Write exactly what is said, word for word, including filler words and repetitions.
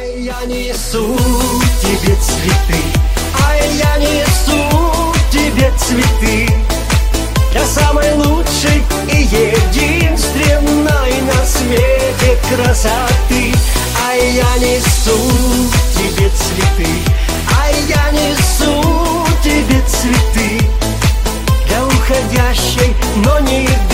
Ай, я несу тебе цветы, ай, я несу тебе цветы, для самой лучшей и единственной на свете красоты. Ай, я несу тебе цветы, ай, я несу тебе цветы, для уходящей, но не